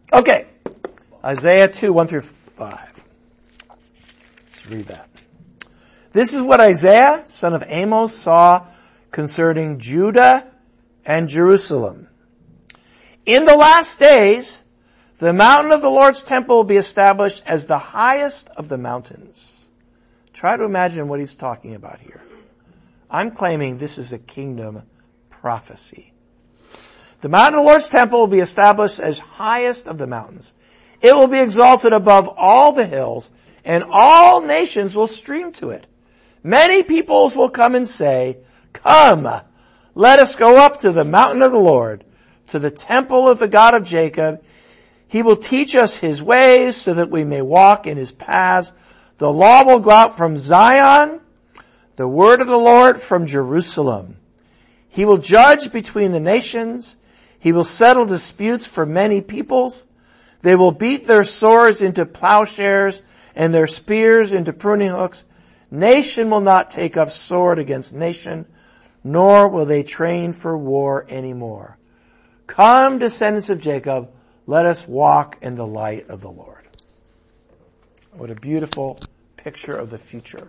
Okay. Isaiah 2, 1 through 5. Let's read that. This is what Isaiah, son of Amos, saw concerning Judah and Jerusalem. In the last days, the mountain of the Lord's temple will be established as the highest of the mountains. Try to imagine what he's talking about here. I'm claiming this is a kingdom prophecy. The mountain of the Lord's temple will be established as highest of the mountains. It will be exalted above all the hills, and all nations will stream to it. Many peoples will come and say, "Come, let us go up to the mountain of the Lord, to the temple of the God of Jacob. He will teach us his ways so that we may walk in his paths. The law will go out from Zion, the word of the Lord from Jerusalem. He will judge between the nations. He will settle disputes for many peoples. They will beat their swords into plowshares and their spears into pruning hooks. Nation will not take up sword against nation, nor will they train for war anymore. Come, descendants of Jacob, let us walk in the light of the Lord." What a beautiful picture of the future.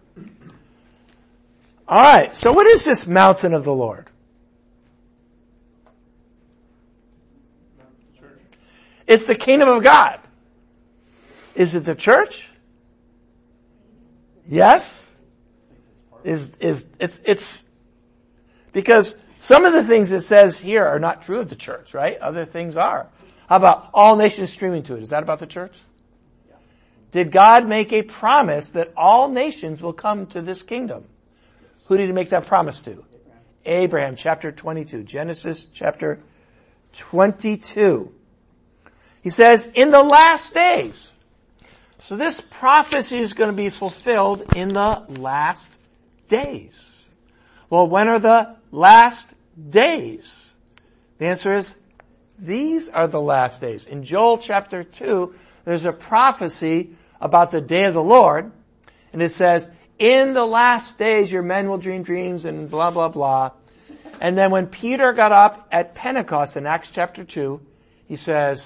All right, so what is this mountain of the Lord? It's the kingdom of God. Is it the church? Yes? It's because some of the things it says here are not true of the church, right? Other things are. How about all nations streaming to it? Is that about the church? Yeah. Did God make a promise that all nations will come to this kingdom? Yes. Who did he make that promise to? Abraham, chapter 22. Genesis chapter 22. He says, in the last days. So this prophecy is going to be fulfilled in the last days. Well, when are the last days? The answer is, these are the last days. In Joel chapter 2, there's a prophecy about the day of the Lord. And it says, in the last days your men will dream dreams and blah, blah, blah. And then when Peter got up at Pentecost in Acts chapter 2, he says,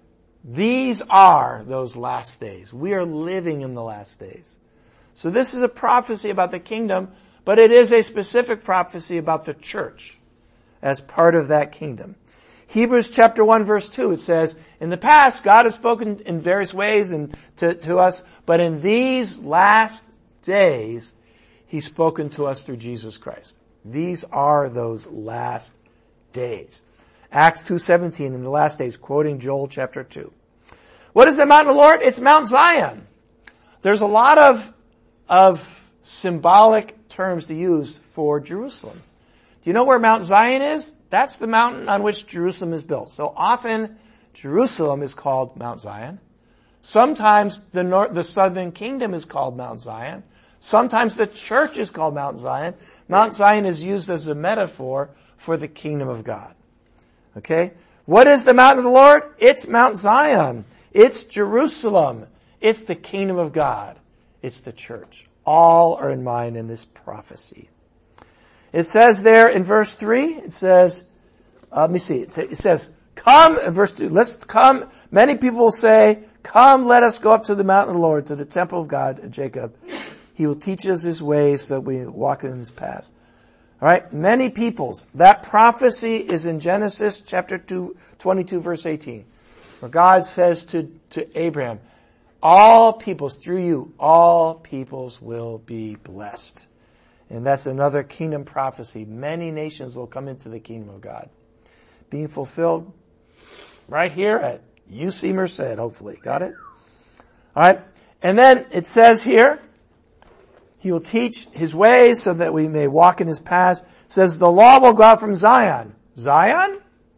these are those last days. We are living in the last days. So this is a prophecy about the kingdom, but it is a specific prophecy about the church as part of that kingdom. Hebrews chapter 1 verse 2, it says, in the past God has spoken in various ways and to us, but in these last days he's spoken to us through Jesus Christ. These are those last days. Acts 2:17 in the last days, quoting Joel chapter 2. What is the mountain of the Lord? It's Mount Zion. There's a lot of symbolic terms to use for Jerusalem. Do you know where Mount Zion is? That's the mountain on which Jerusalem is built. So often Jerusalem is called Mount Zion. Sometimes the southern kingdom is called Mount Zion. Sometimes the church is called Mount Zion. Mount Zion is used as a metaphor for the kingdom of God. Okay? What is the mountain of the Lord? It's Mount Zion. It's Jerusalem. It's the kingdom of God. It's the church. All are in mind in this prophecy. It says there in verse 3, it says, let me see, it says, come, in verse 2, let's come. Many people will say, come, let us go up to the mountain of the Lord, to the temple of God in Jacob. He will teach us his ways so that we walk in his paths. All right, many peoples. That prophecy is in Genesis chapter 22, verse 18, where God says to Abraham, all peoples, through you, all peoples will be blessed. And that's another kingdom prophecy. Many nations will come into the kingdom of God. Being fulfilled right here at UC Merced, hopefully. Got it? All right. And then it says here, he will teach his ways so that we may walk in his paths. It says the law will go out from Zion. Zion?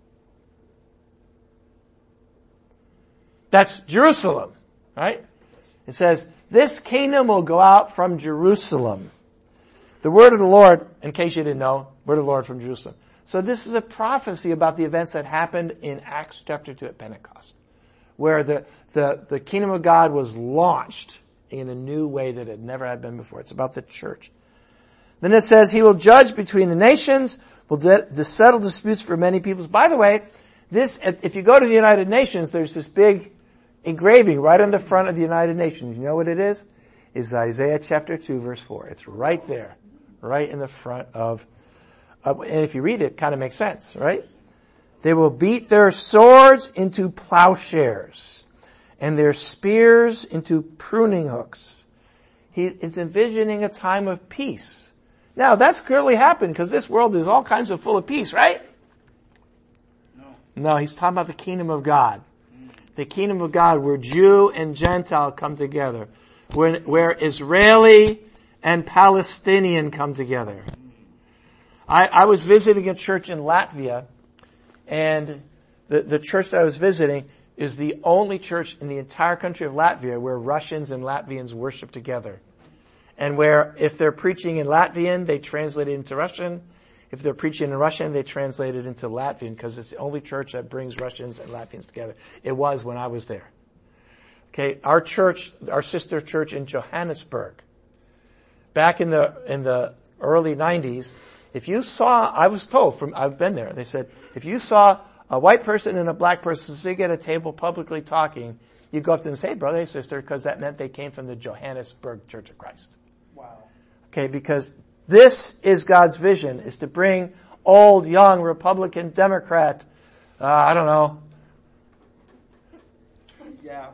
That's Jerusalem, right? It says this kingdom will go out from Jerusalem. The word of the Lord, in case you didn't know, word of the Lord from Jerusalem. So this is a prophecy about the events that happened in Acts chapter 2 at Pentecost, where the kingdom of God was launched in a new way that it never had been before. It's about the church. Then it says he will judge between the nations, will settle disputes for many peoples. By the way, This, if you go to the United Nations, there's this big engraving right on the front of the United Nations. You know what it is? It's Isaiah chapter 2 verse 4. It's right there. Right in the front of, and if you read it, it kind of makes sense, right? They will beat their swords into plowshares and their spears into pruning hooks. He is envisioning a time of peace. Now, that's clearly happened because this world is all kinds of full of peace, right? No, he's talking about the kingdom of God. The kingdom of God where Jew and Gentile come together. Where Israeli and Palestinian come together. I was visiting a church in Latvia, and the church that I was visiting is the only church in the entire country of Latvia where Russians and Latvians worship together. And where if they're preaching in Latvian, they translate it into Russian. If they're preaching in Russian, they translate it into Latvian because it's the only church that brings Russians and Latvians together. It was when I was there. Okay, our church, our sister church in Johannesburg, back in the early 90s, if you saw, I was told I've been there, they said, if you saw a white person and a black person sitting at a table publicly talking, you go up to them and say, hey brother, hey sister, because that meant they came from the Johannesburg Church of Christ. Wow. Okay, because this is God's vision, is to bring old, young, Republican, Democrat, I don't know. Yeah.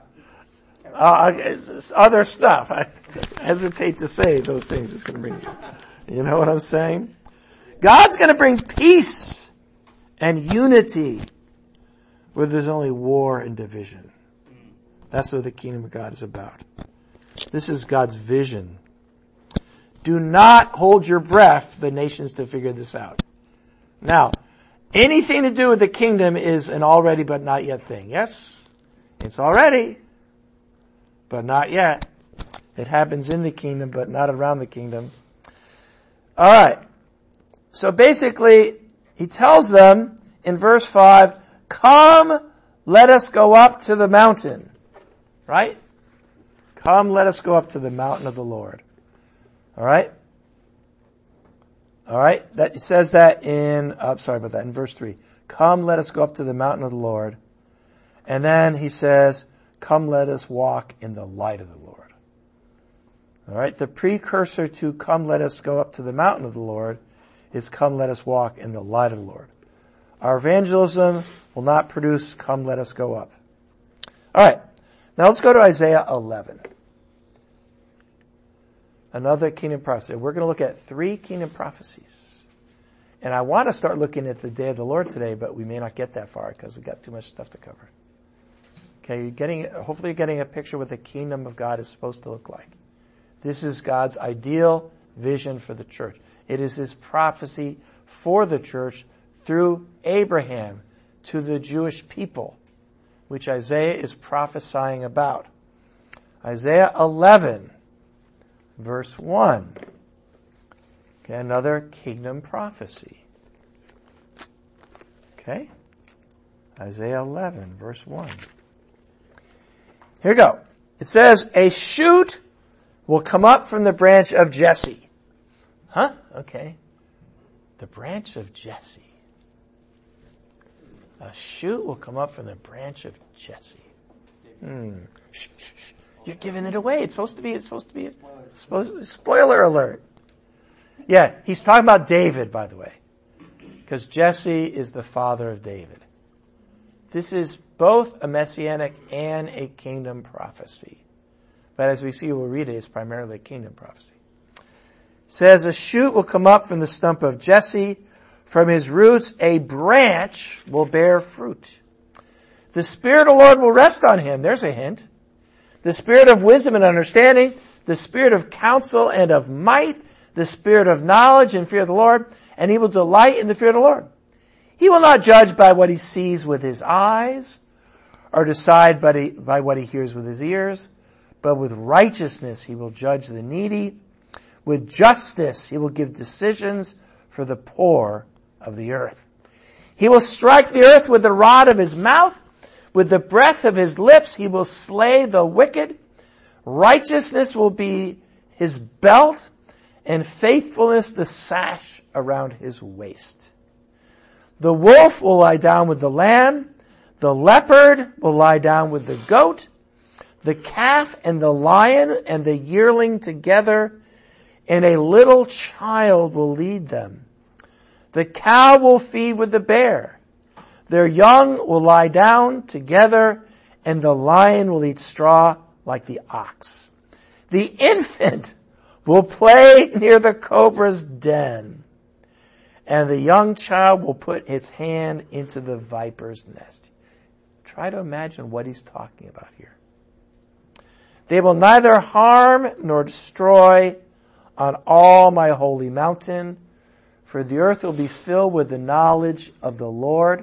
Other stuff. I hesitate to say those things it's going to bring. You know what I'm saying? God's going to bring peace and unity where there's only war and division. That's what the kingdom of God is about. This is God's vision. Do not hold your breath for the nations to figure this out. Now, anything to do with the kingdom is an already but not yet thing. Yes? It's already, but not yet. It happens in the kingdom, but not around the kingdom. All right. So basically, he tells them in verse 5, come, let us go up to the mountain. Right? Come, let us go up to the mountain of the Lord. All right? All right? That says that in verse 3. Come, let us go up to the mountain of the Lord. And then he says, come, let us walk in the light of the Lord. All right? The precursor to come, let us go up to the mountain of the Lord is come, let us walk in the light of the Lord. Our evangelism will not produce come, let us go up. All right. Now let's go to Isaiah 11. Another kingdom prophecy. We're going to look at 3 kingdom prophecies. And I want to start looking at the day of the Lord today, but we may not get that far because we've got too much stuff to cover. Okay, hopefully you're getting a picture of what the kingdom of God is supposed to look like. This is God's ideal vision for the church. It is his prophecy for the church through Abraham to the Jewish people, which Isaiah is prophesying about. Isaiah 11, verse 1. Okay, another kingdom prophecy. Okay? Isaiah 11, verse 1. Here we go. It says, a shoot will come up from the branch of Jesse. Huh? Okay. The branch of Jesse. A shoot will come up from the branch of Jesse. Shh, shh, shh. You're giving it away. It's supposed to be spoiler alert. Yeah, he's talking about David, by the way. Because Jesse is the father of David. This is both a messianic and a kingdom prophecy. But as we see, we'll read it, it's primarily a kingdom prophecy. It says, a shoot will come up from the stump of Jesse. From his roots, a branch will bear fruit. The Spirit of the Lord will rest on him. There's a hint. The Spirit of wisdom and understanding, the Spirit of counsel and of might, the Spirit of knowledge and fear of the Lord, and he will delight in the fear of the Lord. He will not judge by what he sees with his eyes, or decide by what he hears with his ears, but with righteousness he will judge the needy. With justice he will give decisions for the poor of the earth. He will strike the earth with the rod of his mouth. With the breath of his lips he will slay the wicked. Righteousness will be his belt, and faithfulness the sash around his waist. The wolf will lie down with the lamb. The leopard will lie down with the goat. The calf and the lion and the yearling together, and a little child will lead them. The cow will feed with the bear. Their young will lie down together, and the lion will eat straw like the ox. The infant will play near the cobra's den, and the young child will put its hand into the viper's nest. Try to imagine what he's talking about here. They will neither harm nor destroy on all my holy mountain, for the earth will be filled with the knowledge of the Lord.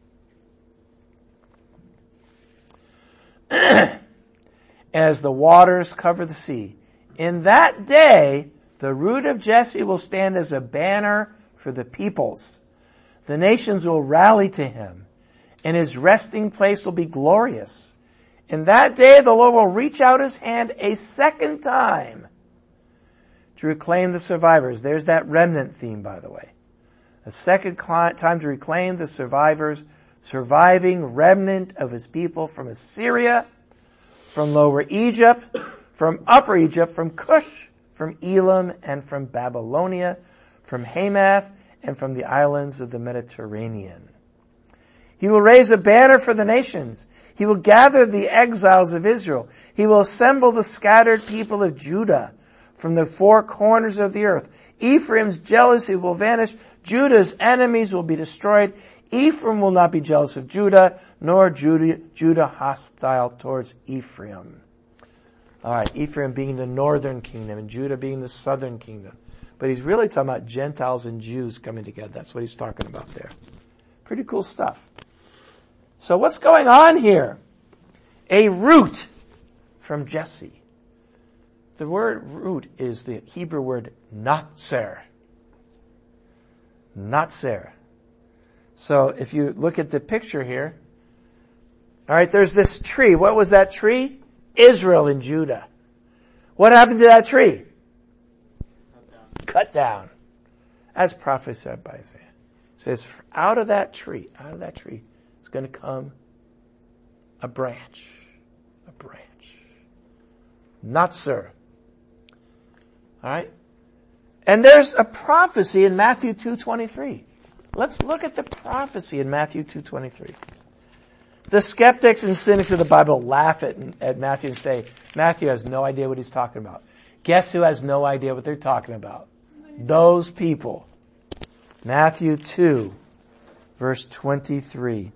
As the waters cover the sea. In that day, the root of Jesse will stand as a banner for the peoples. The nations will rally to him, and his resting place will be glorious. In that day, the Lord will reach out his hand a second time to reclaim the survivors. There's that remnant theme, by the way. A second time to reclaim the surviving remnant of his people from Assyria, from Lower Egypt, from Upper Egypt, from Cush, from Elam, and from Babylonia, from Hamath, and from the islands of the Mediterranean. He will raise a banner for the nations. He will gather the exiles of Israel. He will assemble the scattered people of Judah from the four corners of the earth. Ephraim's jealousy will vanish. Judah's enemies will be destroyed. Ephraim will not be jealous of Judah, nor Judah hostile towards Ephraim. All right, Ephraim being the northern kingdom and Judah being the southern kingdom. But he's really talking about Gentiles and Jews coming together. That's what he's talking about there. Pretty cool stuff. So what's going on here? A root from Jesse. The word root is the Hebrew word natzer. Natzer. So if you look at the picture here, all right, there's this tree. What was that tree? Israel and Judah. What happened to that tree? Cut down. As prophesied by Isaiah. It says, out of that tree, is going to come a branch. A branch. Natzer. All right? And there's a prophecy in Matthew 2:23. Let's look at the prophecy in Matthew 2:23. The skeptics and cynics of the Bible laugh at Matthew and say, Matthew has no idea what he's talking about. Guess who has no idea what they're talking about? Those people. Matthew 2, verse 23.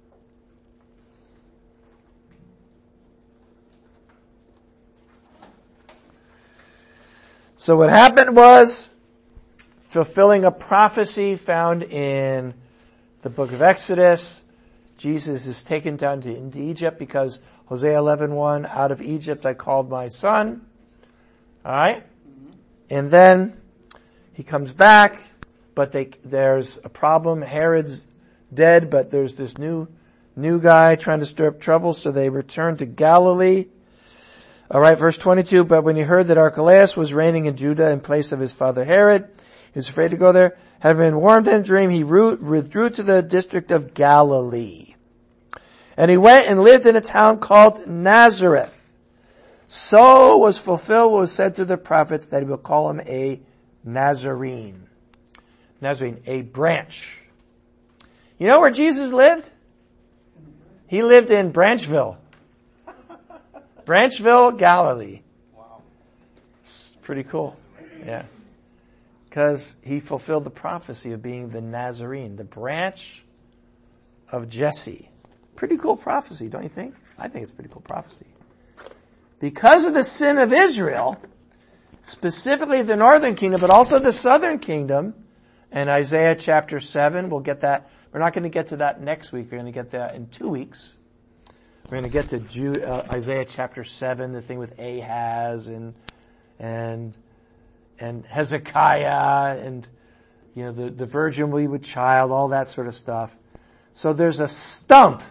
So what happened was, fulfilling a prophecy found in the book of Exodus, Jesus is taken down into Egypt because Hosea 11:1, out of Egypt I called my son. Alright? And then he comes back, but there's a problem. Herod's dead, but there's this new guy trying to stir up trouble, so they return to Galilee. Alright, verse 22, but when he heard that Archelaus was reigning in Judah in place of his father Herod, he was afraid to go there. Having been warned in a dream, he withdrew to the district of Galilee. And he went and lived in a town called Nazareth. So was fulfilled what was said through the prophets, that he will call him a Nazarene. Nazarene, a branch. You know where Jesus lived? He lived in Branchville. Branchville, Galilee. Wow. It's pretty cool. Yeah. Because he fulfilled the prophecy of being the Nazarene, the branch of Jesse. Pretty cool prophecy, don't you think? I think it's a pretty cool prophecy. Because of the sin of Israel, specifically the northern kingdom, but also the southern kingdom, in Isaiah chapter 7, we'll get that. We're not going to get to that next week. We're going to get that in 2 weeks. We're going to get to Isaiah chapter 7, the thing with Ahaz and Hezekiah and, you know, the virgin will be with child, all that sort of stuff. So there's a stump.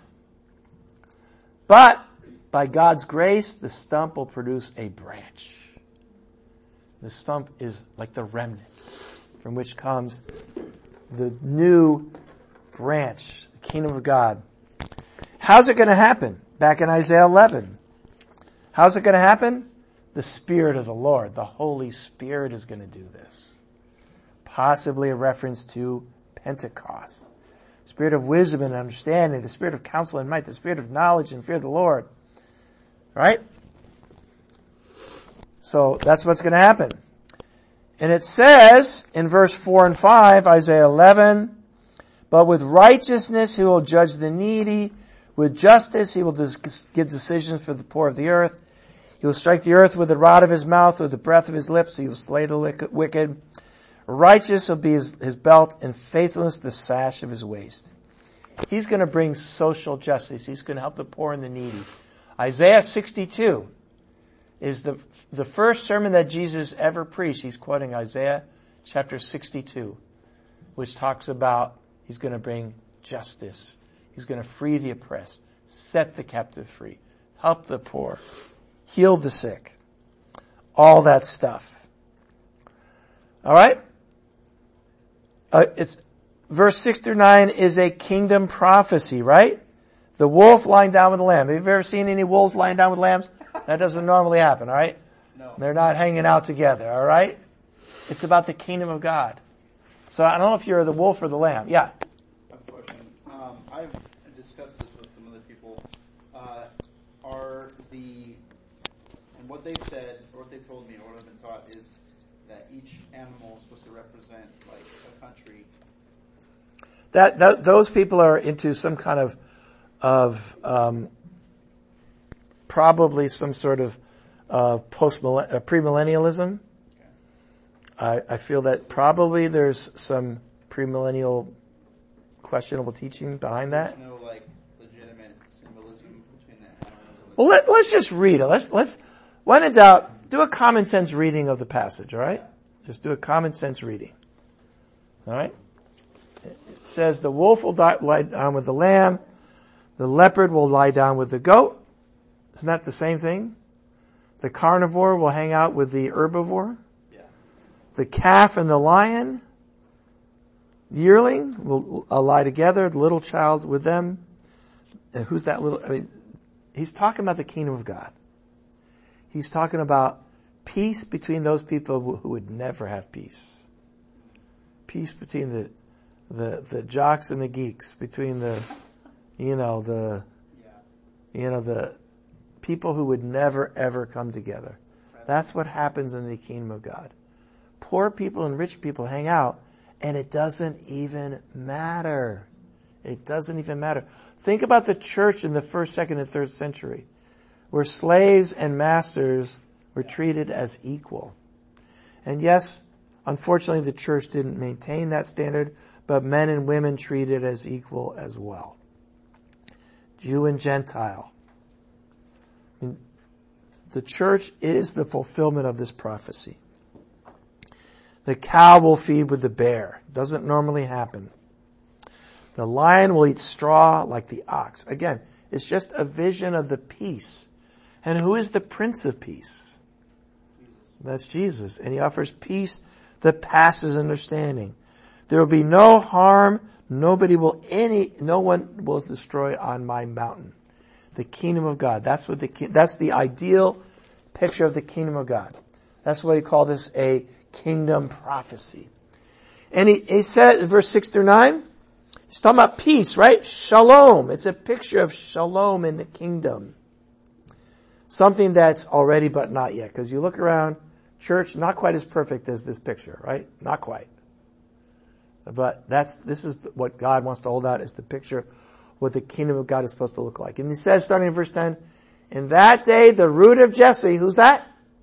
But by God's grace, the stump will produce a branch. The stump is like the remnant from which comes the new branch, the kingdom of God. How's it going to happen? Back in Isaiah 11. How's it going to happen? The Spirit of the Lord, the Holy Spirit is going to do this. Possibly a reference to Pentecost. Spirit of wisdom and understanding, the Spirit of counsel and might, the Spirit of knowledge and fear of the Lord. Right? So that's what's going to happen. And it says in verse 4 and 5, Isaiah 11, but with righteousness he will judge the needy. With justice he will give decisions for the poor of the earth. He will strike the earth with the rod of his mouth, with the breath of his lips. He will slay the wicked. Righteous will be his belt, and faithfulness the sash of his waist. He's going to bring social justice. He's going to help the poor and the needy. Isaiah 62 is the first sermon that Jesus ever preached. He's quoting Isaiah chapter 62, which talks about he's going to bring justice. He's going to free the oppressed, set the captive free, help the poor, heal the sick. All that stuff. All right? It's verse 6 through 9 is a kingdom prophecy, right? The wolf lying down with the lamb. Have you ever seen any wolves lying down with lambs? That doesn't normally happen, all right? No. They're not hanging out together, all right? It's about the kingdom of God. So I don't know if you're the wolf or the lamb. Yeah. I have a question. I've discussed this with some other people. And what they've said, or what they've told me, or what I've been taught is that each animal is supposed to represent like a country. That those people are into some kind of probably some sort of premillennialism. Okay. I feel that probably there's some premillennial questionable teaching behind that. There's no like legitimate symbolism between that. Well, let's just read it. Let's when in doubt, do a common sense reading of the passage. All right, just do a common sense reading. All right. It says the wolf will lie down with the lamb, the leopard will lie down with the goat. Isn't that the same thing? The carnivore will hang out with the herbivore. Yeah. The calf and the lion, the yearling will lie together, the little child with them. And who's that little, he's talking about the kingdom of God. He's talking about peace between those people who would never have peace. Peace between the jocks and the geeks, between the people who would never ever come together. That's what happens in the kingdom of God. Poor people and rich people hang out, and it doesn't even matter. It doesn't even matter. Think about the church in the 1st, 2nd, and 3rd century, where slaves and masters were treated as equal. And yes, unfortunately the church didn't maintain that standard, but men and women treated as equal as well. Jew and Gentile. The church is the fulfillment of this prophecy. The cow will feed with the bear. Doesn't normally happen. The lion will eat straw like the ox. Again, it's just a vision of the peace. And who is the Prince of Peace? That's Jesus. And he offers peace that passes understanding. There will be no harm. No one will destroy on my mountain. The kingdom of God. That's the ideal picture of the kingdom of God. That's why he called this a kingdom prophecy. And he said in verse 6 through 9, he's talking about peace, right? Shalom. It's a picture of shalom in the kingdom. Something that's already but not yet. Because you look around, church, not quite as perfect as this picture, right? Not quite. But this is what God wants to hold out as the picture of what the kingdom of God is supposed to look like. And he says, starting in verse 10, in that day, the root of Jesse, who's that?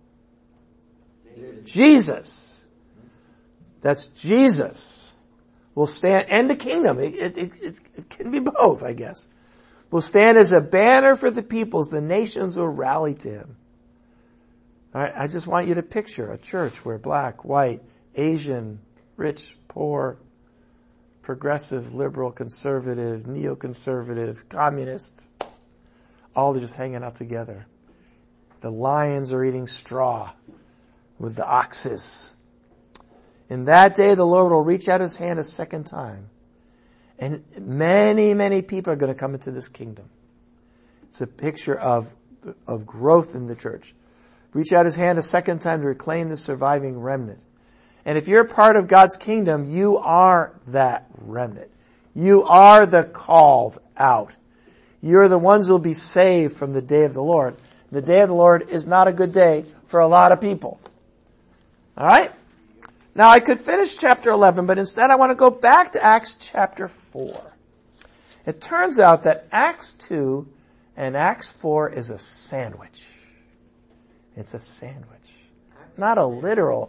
Jesus. That's Jesus. Will stand, and the kingdom. It can be both, I guess. Will stand as a banner for the peoples. The nations will rally to him. All right, I just want you to picture a church where black, white, Asian, rich, poor, progressive, liberal, conservative, neoconservative, communists, all are just hanging out together. The lions are eating straw with the oxes. In that day the Lord will reach out his hand a second time, And many, many people are going to come into this kingdom. It's a picture of growth in the church. Reach out his hand a second time to reclaim the surviving remnant. And if you're a part of God's kingdom, you are that remnant. You are the called out. You're the ones who will be saved from the day of the Lord. The day of the Lord is not a good day for a lot of people. Alright? Now I could finish chapter 11, but instead I want to go back to Acts chapter 4. It turns out that Acts 2 and Acts 4 is a sandwich. It's a sandwich. Not a literal,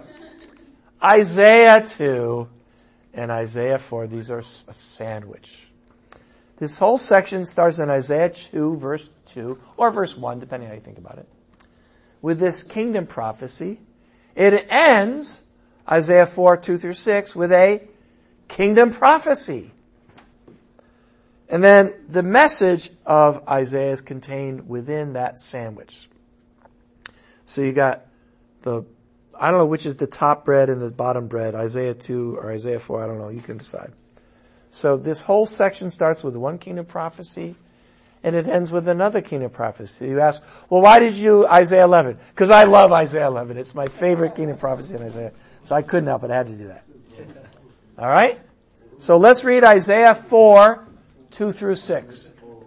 Isaiah 2 and Isaiah 4, these are a sandwich. This whole section starts in Isaiah 2, verse 2, or verse 1, depending on how you think about it, with this kingdom prophecy. It ends, Isaiah 4, 2 through 6, with a kingdom prophecy. And then the message of Isaiah is contained within that sandwich. So you got I don't know which is the top bread and the bottom bread, Isaiah 2 or Isaiah 4, I don't know, you can decide. So this whole section starts with one kingdom prophecy, and it ends with another kingdom prophecy. You ask, well, why did you Isaiah 11? Because I love Isaiah 11. It's my favorite kingdom prophecy in Isaiah. So I couldn't help it. I had to do that. All right? So let's read Isaiah 4, 2 through 6.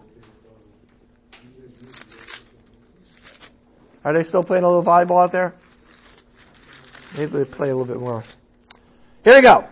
Are they still playing a little volleyball out there? Maybe they play a little bit more. Here we go.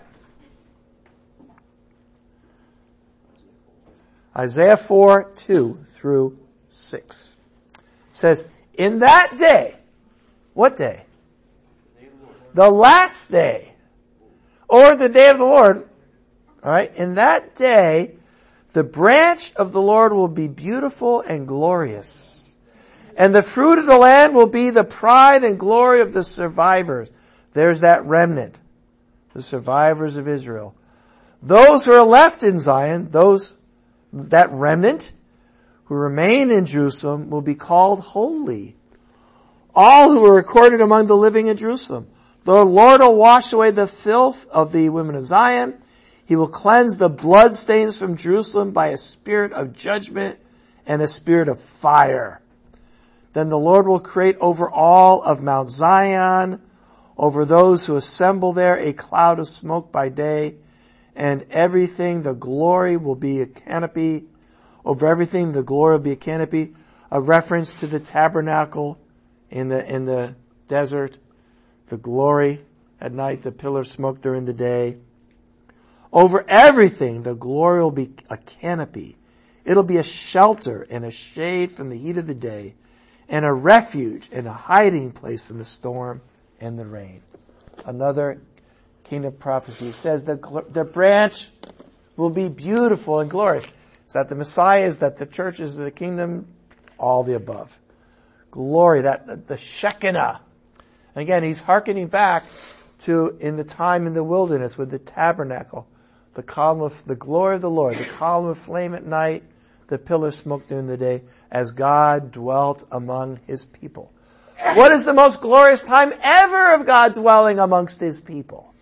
Isaiah 4, 2 through 6. It says, in that day, what day? The last day, or the day of the Lord. Alright, in that day, the branch of the Lord will be beautiful and glorious. And the fruit of the land will be the pride and glory of the survivors. There's that remnant, the survivors of Israel. Those who are left in Zion, that remnant who remain in Jerusalem will be called holy. All who are recorded among the living in Jerusalem. The Lord will wash away the filth of the women of Zion. He will cleanse the blood stains from Jerusalem by a spirit of judgment and a spirit of fire. Then the Lord will create over all of Mount Zion, over those who assemble there, a cloud of smoke by day, and everything the glory will be a canopy. Over everything the glory will be a canopy, a reference to the tabernacle in the desert, the glory at night, the pillar of smoke during the day. Over everything the glory will be a canopy. It'll be a shelter and a shade from the heat of the day, and a refuge and a hiding place from the storm and the rain. Another kingdom prophecy. It says the branch will be beautiful and glorious. Is that the Messiah? Is that the church? Is the kingdom? All the above. Glory, the Shekinah. Again, he's hearkening back to in the time in the wilderness with the tabernacle, the glory of the Lord, the column of flame at night, the pillar of smoke during the day, as God dwelt among his people. What is the most glorious time ever of God dwelling amongst his people?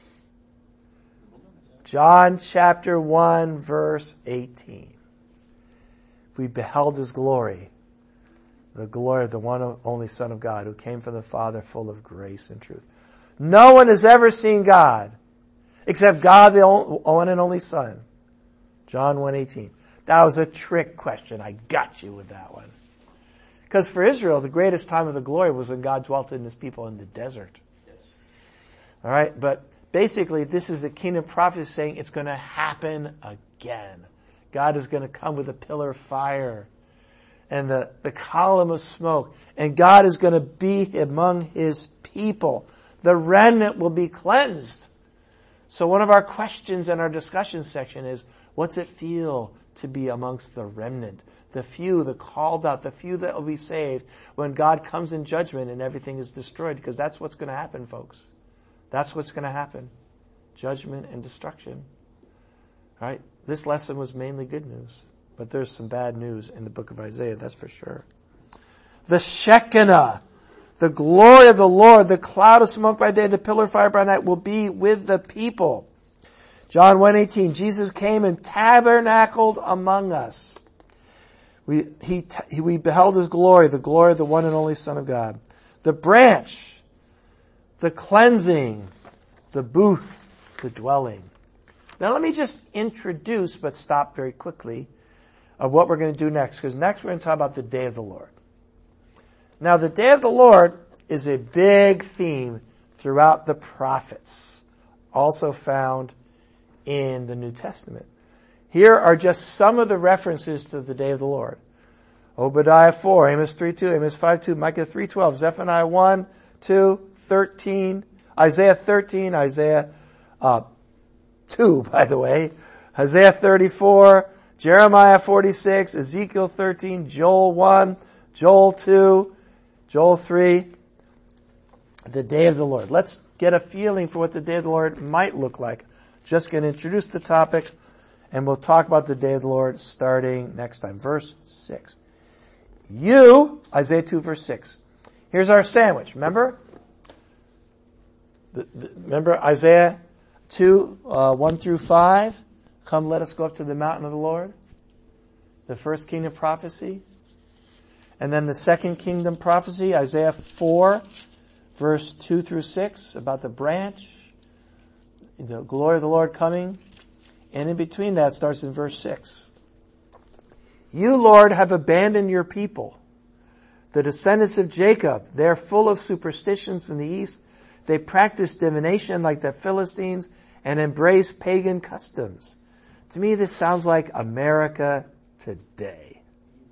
John chapter 1 verse 18. We beheld his glory, the glory of the one and only Son of God who came from the Father full of grace and truth. No one has ever seen God except God, the one and only Son. John 1:18. That was a trick question. I got you with that one. Because for Israel, the greatest time of the glory was when God dwelt in his people in the desert. Yes. All right, but basically this is the kingdom prophecy saying it's going to happen again. God is going to come with a pillar of fire and the column of smoke, and God is going to be among his people. The remnant will be cleansed. So one of our questions in our discussion section is, what's it feel to be amongst the remnant? The few, the called out, the few that will be saved when God comes in judgment and everything is destroyed, because that's what's going to happen, folks. That's what's going to happen. Judgment and destruction. All right? This lesson was mainly good news, but there's some bad news in the book of Isaiah, that's for sure. The Shekinah, the glory of the Lord, the cloud of smoke by day, the pillar of fire by night will be with the people John 1:18, Jesus came and tabernacled among us. We beheld his glory, the glory of the one and only Son of God. The branch, the cleansing, the booth, the dwelling. Now let me just introduce, but stop very quickly, of what we're going to do next, because next we're going to talk about the day of the Lord. Now the day of the Lord is a big theme throughout the prophets, also found in the New Testament. Here are just some of the references to the day of the Lord. Obadiah 4, Amos 3:2, Amos 5:2, Micah 3:12, Zephaniah 1:2, 13, Isaiah 13, Isaiah 2, by the way, Isaiah 34, Jeremiah 46, Ezekiel 13, Joel 1, Joel 2, Joel 3, the day of the Lord. Let's get a feeling for what the day of the Lord might look like. Just going to introduce the topic, and we'll talk about the day of the Lord starting next time. Verse 6. Isaiah 2 verse 6. Here's our sandwich, remember? Remember Isaiah 2, 1 through 5? Come, let us go up to the mountain of the Lord. The first kingdom prophecy. And then the second kingdom prophecy, Isaiah 4, verse 2 through 6, about the branch, the glory of the Lord coming. And in between that starts in verse 6. You, Lord, have abandoned your people, the descendants of Jacob. They're full of superstitions from the east. They practice divination like the Philistines and embrace pagan customs. To me, this sounds like America today.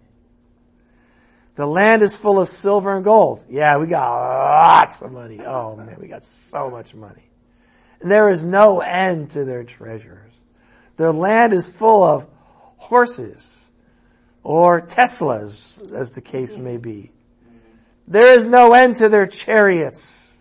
The land is full of silver and gold. Yeah, we got lots of money. Oh man, we got so much money. And there is no end to their treasures. Their land is full of horses or Teslas, as the case may be. There is no end to their chariots.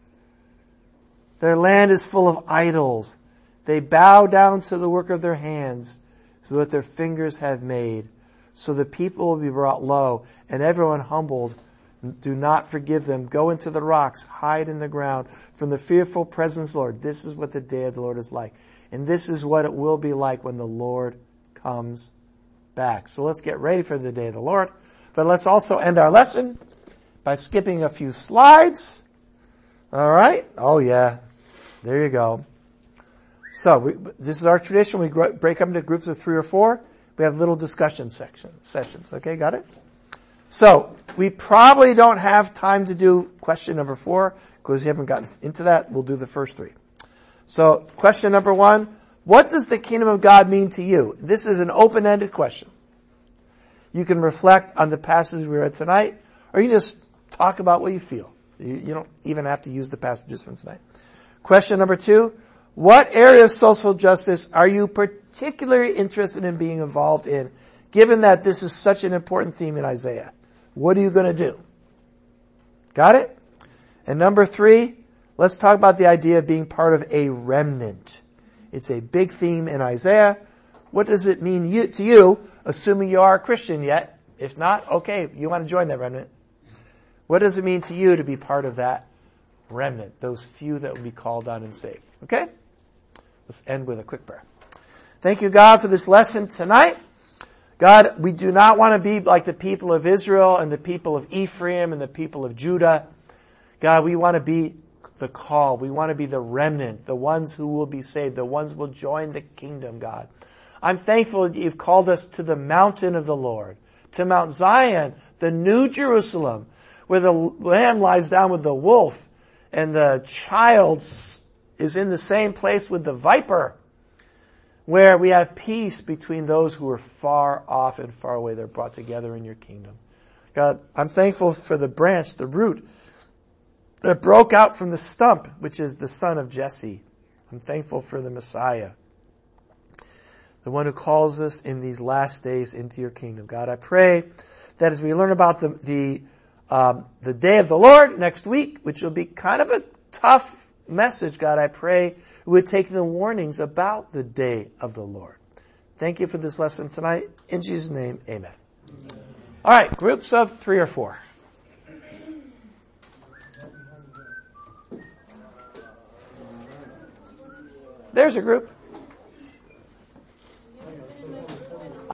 Their land is full of idols. They bow down to the work of their hands, to what their fingers have made. So the people will be brought low, and everyone humbled. Do not forgive them. Go into the rocks, hide in the ground from the fearful presence of the Lord. This is what the day of the Lord is like. And this is what it will be like when the Lord comes back. So let's get ready for the day of the Lord. But let's also end our lesson by skipping a few slides. All right. Oh yeah. There you go. So this is our tradition. We break up into groups of 3 or 4. We have little discussion sessions. Okay, got it? So we probably don't have time to do question number 4 because we haven't gotten into that. We'll do the first 3. So question number 1, what does the kingdom of God mean to you? This is an open-ended question. You can reflect on the passage we read tonight, or you can just talk about what you feel. You don't even have to use the passages from tonight. Question number 2, what area of social justice are you particularly interested in being involved in, given that this is such an important theme in Isaiah? What are you going to do? Got it? And number 3, let's talk about the idea of being part of a remnant. It's a big theme in Isaiah. What does it mean to you, assuming you are a Christian yet? If not, okay, you want to join that remnant. What does it mean to you to be part of that remnant, those few that will be called out and saved? Okay? Let's end with a quick prayer. Thank you, God, for this lesson tonight. God, we do not want to be like the people of Israel and the people of Ephraim and the people of Judah. God, we want to be the call. We want to be the remnant, the ones who will be saved, the ones who will join the kingdom, God. I'm thankful that you've called us to the mountain of the Lord, to Mount Zion, the new Jerusalem, where the lamb lies down with the wolf and the child is in the same place with the viper, where we have peace between those who are far off and far away. They're brought together in your kingdom. God, I'm thankful for the branch, the root, that broke out from the stump, which is the son of Jesse. I'm thankful for the Messiah, the one who calls us in these last days into your kingdom. God, I pray that as we learn about the day of the Lord next week, which will be kind of a tough message, God, I pray we would take the warnings about the day of the Lord. Thank you for this lesson tonight. In Jesus' name, amen. All right, groups of 3 or 4. There's a group.